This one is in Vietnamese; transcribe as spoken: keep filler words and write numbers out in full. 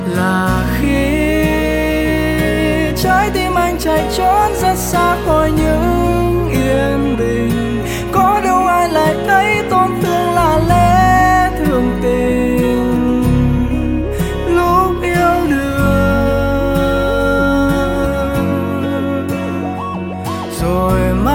là khi trái tim anh chạy trốn rất xa khỏi những yên bình, có đâu ai lại thấy tổn thương là lẽ thường tình lúc yêu đương rồi